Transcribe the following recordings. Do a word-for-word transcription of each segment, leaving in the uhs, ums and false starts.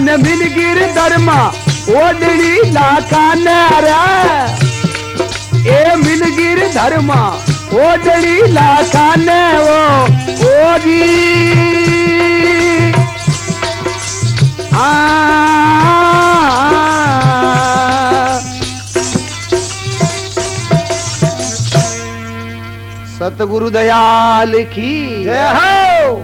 ने मिलगिर धर्मा ओडड़ी लाखा ने रे ए मिलगिर धर्मा ओडड़ी लाखा ने वो ओगी आ सतगुरु दयाल की जय हो।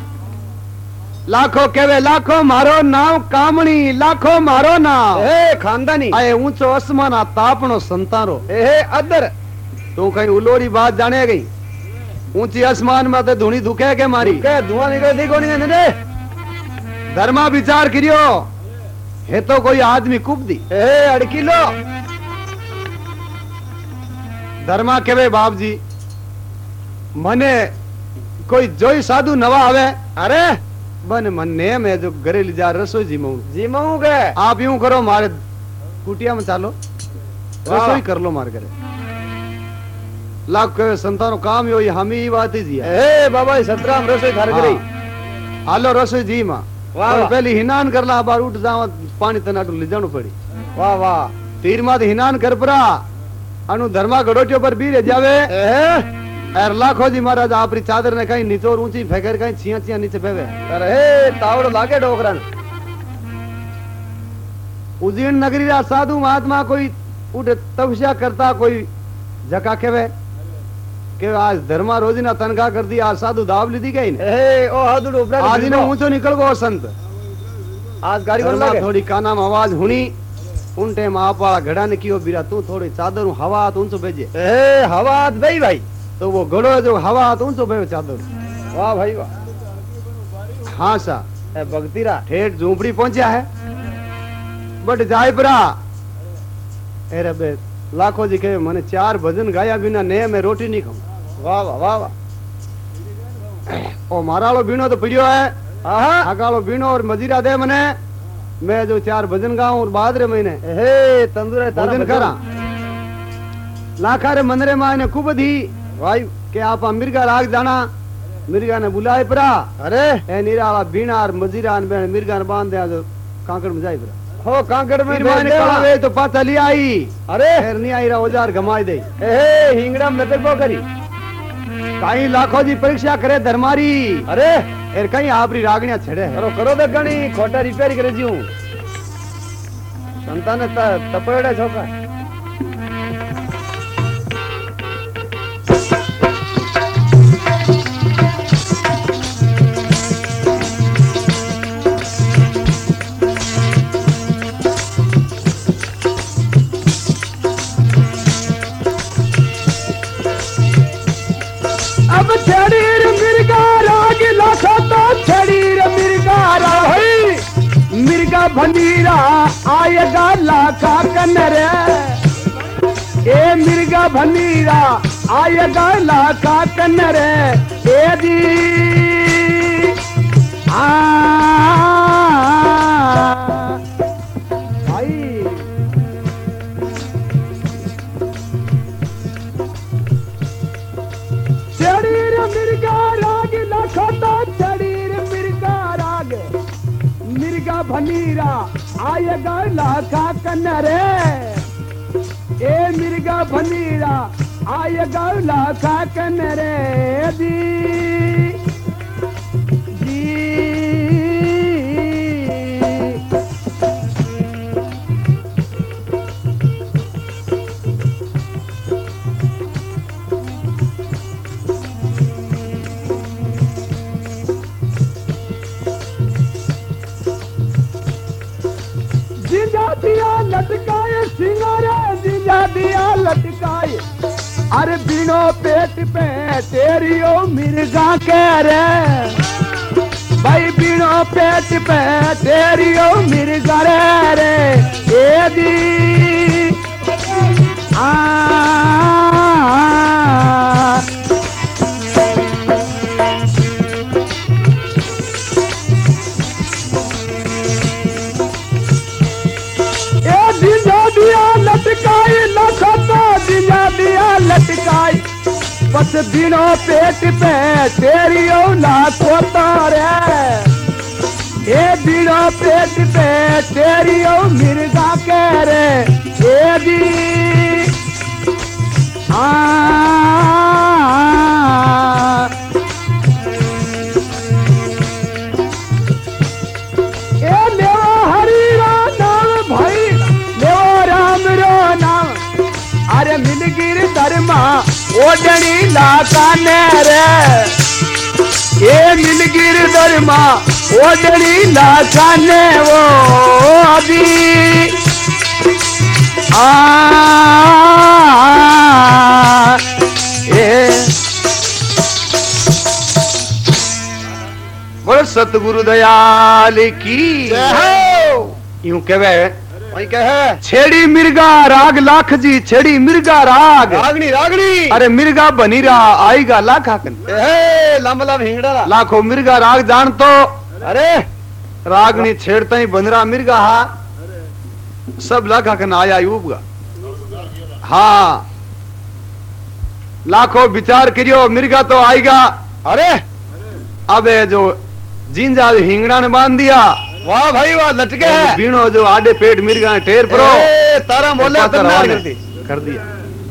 लाखो केवे लाखो मारो नाम कामणी लाखो मारो नाम ए खानदानी आए ऊंचो आसमान आ तापणो संतारो ए अदर तू कहीं उलोरी बात जाने गई ऊंची आसमान में तो धुनी दुखे के मारी के धुआं निकल दी कोनी ने धर्मा विचार करियो है तो कोई आदमी कुप दी ए अड़की लो धर्मा केवे बाप जी मने कोई जोई साधु नवा आवे अरे बन मन नेम है जो घरे ले जा रसोई जीमऊ जीमऊ के आप यूं करो मारे कुटिया में चालो रसोई कर लो मार करे लाख के संतानो काम यो हम ही बात ही जी ए बाबा सतराम रसोई घर गई हालो रसोई जी मां वाह पहली हिनान कर ला बार उठ जावा पानी तनाटू ले जानो पड़ी वाह वाह तीर मात हिनान कर परा अनु धर्मा गडोटियो पर भी रे जावे ए एर लाखो जी महाराज आपरी चादर ने कहीं निचोर ऊंची फेंकर कहीं छिया छिया नीचे फेवे अरे तावड़ लागे डोकरन उजीन नगरी रा साधु महात्मा कोई उठ तपस्या करता कोई जका केवे के आज धर्मा रोजीना तनखा कर दी आज साधु दाव ली दी गई ने ए ओ हादुड़ उपरा आज ने ऊंचो निकल गो संत आज गाड़ी कर लागे थोड़ी काना में आवाज हुनी उन टाइम आप वाला घड़ा ने कियो बीरा तू थोड़ी चादर हवा तो ऊंचो भेजे ए हवा भाई भाई तो वो घड़ो जो हवा तो ऊंचो भेजे चादर वाह भाई वाह हाँ सा ए भक्तिरा ठेठ झूपड़ी पहुंचा है बट जाय परा अरे बे लाखों जी के मैंने चार भजन गाया बिना ने मैं रोटी नहीं खाऊं वाह वाह वाह वाह ओ मारालो बीणो तो पड़ियो है आहा आगालो बीणो और मजीरा दे मने मैं जो चार भजन गाऊं और बाद रे महीने हे तंदुरे तारा भजन करा लाखा रे मंदरे में आने खूब दी भाई के आप मिर्गा लाग जाना मिर्गा ने बुलाए परा अरे ए निराला बीणा और मजीरा ने मिर्गा ने बांध दिया जो कांकड़ में जाई परा हो कांकड़ में मैंने कहा वे तो पता लिया आई अरे फिर नहीं आई रहा औजार घमाई दे ए हिंगड़ा में लटक करी कहीं लाखों जी परीक्षा करे धर्मारी अरे एर कहीं आपरी रागणिया छड़े करो करो दे गणी खोटा रिपेयर करे जीऊ संतान तपड़ा छोका अब छड़ीर मिर्गा राग लाखा तो छड़ीर मिर्गा राग मिर्गा भंडीरा आएगा लाखा कन्नरे ए मिर्गा भंडीरा आएगा लाखा कन्नरे ए दी आ भनीरा आएगा लाखा कन्नरे ए मिर्गा भनीरा आएगा लाखा कन्नरे दी जी दिया लटकाए सिंगारे जिजा दिया लटकाए अरे बिनो पेट पे तेरी ओ मिर्गा कह रे भाई बिनो पेट पे तेरी ओ मिर्गा रे ए दी आ लटकाई लखता दिया दिया लटकाई बस बिनो पेट पे तेरी औलाद होता रे ए बीड़ो पेट पे तेरी ओ मिर्गा कह रे ए दी आ ए लेवो हरि रो नाम भाई लेवो राम रो नाम अरे मिलगिर धर्मा ओडनी लाकाने रे ए मिलगिर धर्मा ओडनी लाकाने वो अभी आ ए बोले सतगुरु दयाल की यूं कहवे वही कहे छेड़ी मिर्गा राग लाख जी छेड़ी मिर्गा राग रागनी रागनी अरे मिर्गा बनी रहा आएगा लाखा कन ए लंब लंब हिंगड़ा लाखों मिर्गा राग जान तो अरे रागनी छेड़ता ही बन रहा मिर्गा हा सब लाखा कन आया यूबगा हाँ लाखों विचार करियो मिर्गा तो आएगा अरे अब जो जिंजा हिंगड़ा ने बांध दिया वाह भाई वाह लटके है बीणो जो आडे पेट मिर्गा ने ठेर परो ए, तारा बोले तो ना करती कर दिया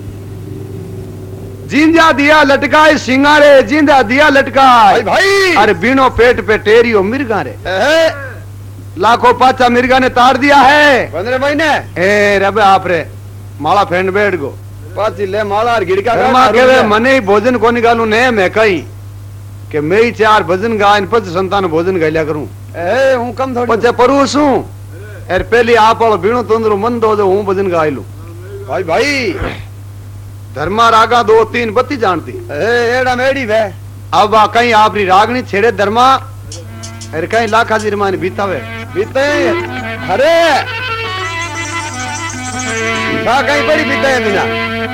जिंजा दिया लटकाए सिंगारे जिंदा दिया लटकाए भाई भाई अरे बीणो पेट पे टेरियो मिर्गा रे ए, लाखों पाचा मिर्गा ने तार दिया है पंद्रह महीने ए रबे आप रे माला फेंड बैठ गो पाची ले माला और गिड़का धर्मा केवे मने ही भोजन को निकालू ने मैं कही के मैं ही चार भजन गायन पच संतान भोजन गायला करूं ए हूं कम थोड़ी पचे परूस हूं एर पहली आप वालो बीणो तंद्रो मन दो जो हूं भजन गाय लूं भाई भाई धर्मा रागा दो तीन बत्ती जानती ए एड़ा मेड़ी वे अब आ कहीं आपरी रागनी छेड़े धर्मा एर कहीं लाखा जी रमान बीतावे बीते अरे सा कहीं पड़ी बीते है बिना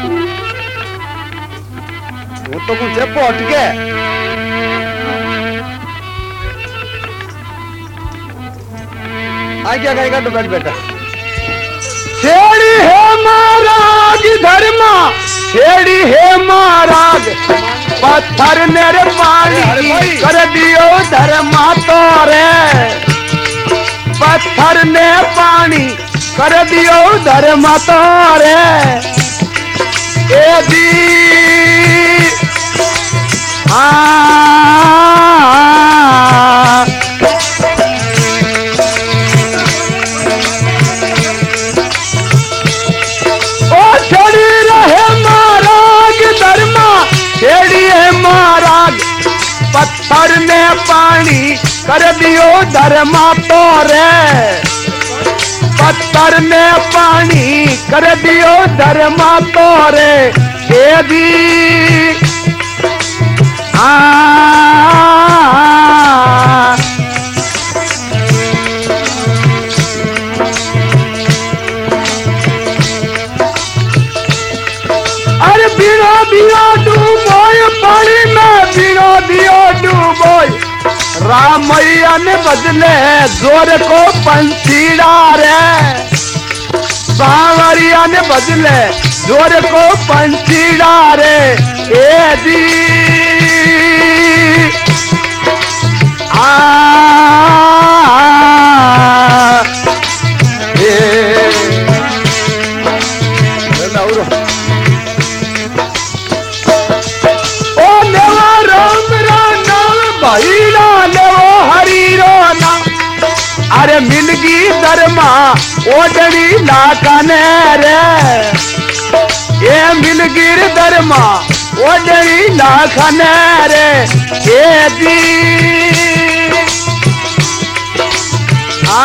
वो तो कुछ चप्पो हटके आ क्या कहेगा तो बैठ बेटा छेड़ी है महाराज धर्मा छेड़ी है महाराज पत्थर मेरे पानी कर दियो धर्मा तोरे पत्थर ने पानी कर दियो धर्मा तोरे ए दी आ पत्थर ने पानी कर दियो धर्मा तोरे पत्थर ने पानी कर दियो धर्मा तोरे ए दी आ अरे बीणो दियो डूबोय पानी में बीणो दियो डूबोय राम मैया ने बदले जोर को पंछीड़ा रे सांवरिया ने बदले जोर को पंछीड़ा रे ए दी आ ए अरे मिलगी धर्मा ओडनी लाकाने रे ये मिलगिर धर्मा ओडनी लाकाने रे ये दी आ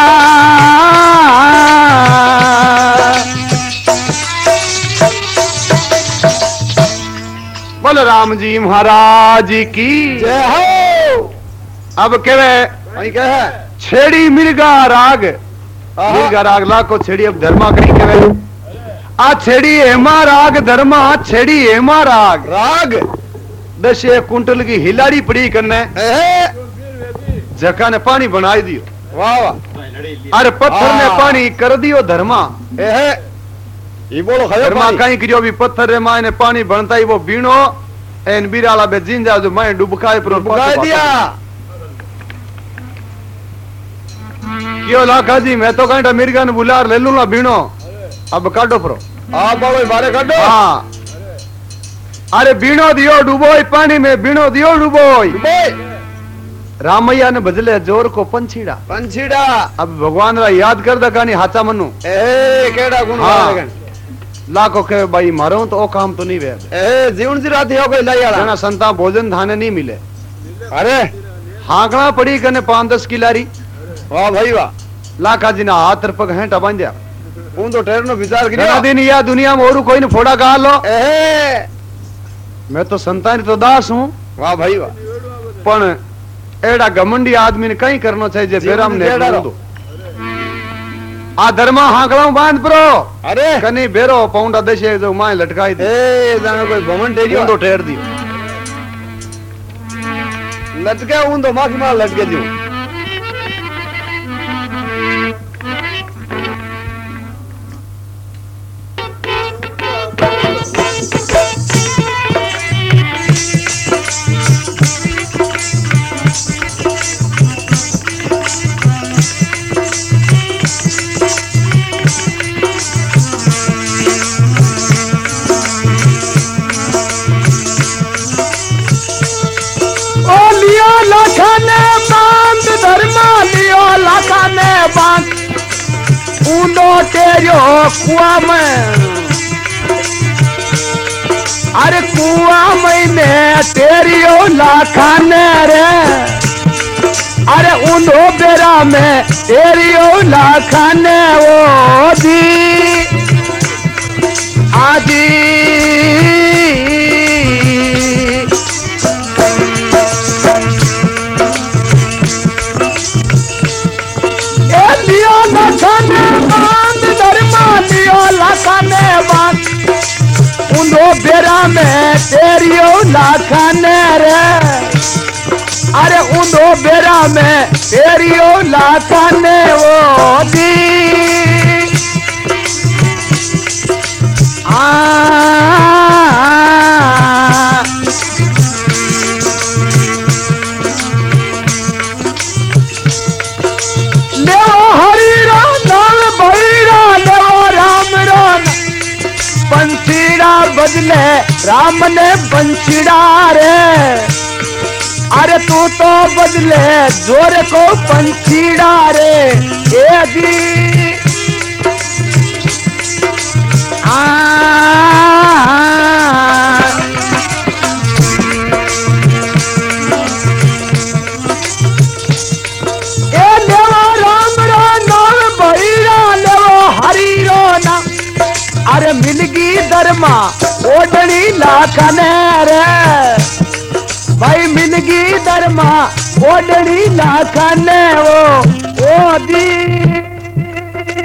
बोलो राम जी महाराज की जय हो अब केवे वही कहे छेड़ी मिर्गा राग मिर्गा राग लाखो छेड़ी अब धर्मा कहीं केवे आ छेड़ी हेमा राग धर्मा छेड़ी हेमा राग राग दस एक कुंटल की हिलाड़ी पड़ी करने जका ने पानी बनाई दियो वाह वाह अरे पत्थर ने पानी कर दियो धर्मा एहे ये बोलो धर्मा कहीं करियो भी पत्थर रे मायने पानी बनता ही वो बीणो एन बीराला बे जिंजा जो मैं डुबकाए पर डुबका दिया क्यों लाखा जी मैं तो कहता मिर्गा ने बुला ले लूंगा बीणो अब काटो प्रो आ बाबा बारे काटो हाँ अरे बीणो दियो डूबोई पानी में बीणो दियो डूबोई रामैया ने बजले जोर को पंछीड़ा पंछीड़ा अब भगवान रा याद कर दा कानी हाचा मनु ए केड़ा गुण हाँ। लाखो के भाई मारो तो ओ काम तो नहीं वे ए जीवन जी रात हो गई लायाला जना संता भोजन थाने नहीं मिले अरे हाकड़ा पड़ी कने पांच दस किलारी वाह भाई वाह लाखा जी ना हाथ पग हेंटा बांध्या उन तो ठहरनो विचार घना करियो दिन या दुनिया में और कोई ने फोड़ा गा लो ए मैं तो संतान तो दास हूँ वाह भाई वाह पण एड़ा घमंडी आदमी ने कहीं करना चाहिए जे बेराम ने दो आ धर्मा हाकड़ा बांध प्रो अरे कनी बेरो पौंडा देशे जो माय लटकाई दे ए जाने कोई भवन टेरियो तो ठहर दियो लटके उन तो माखी मार लटके दियो तेरो कुआ में अरे कुआ में तेरियो लाखाने रे अरे उनो बेरा में तेरियो लाखाने ओ दी आजी लियो लाखाने उनो बेरा में तेरियो लाखाने रे अरे उनो बेरा में तेरियो लाखाने वो दी आ ले हरि राम भैरा ले राम राम बंसीड़ा बदले राम ने बंसीड़ा रे अरे तू तो बदले जोर को पंछीड़ा रे ए दी आ ए लेवा राम रा नाम भैरा लेवा हरि रो ना अरे मिलगी दरमा ओडनी लाखने रे भाई मिलगी दरमा ओडनी लाखने वो ओ दी